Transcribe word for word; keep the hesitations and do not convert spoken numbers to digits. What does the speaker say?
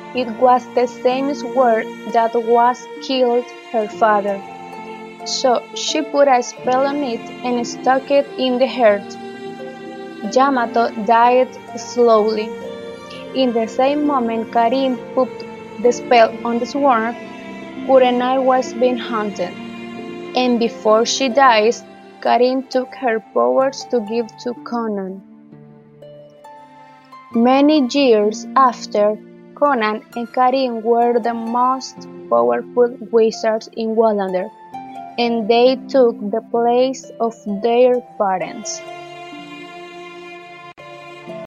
It was the same sword that was killed her father. So she put a spell on it and stuck it in the earth. Yamato died slowly. In the same moment Karin put the spell on the sword, Kurenai was being hunted. And before she dies, Karin took her powers to give to Conan. Many years after, Conan and Karin were the most powerful wizards in Wallander, and they took the place of their parents.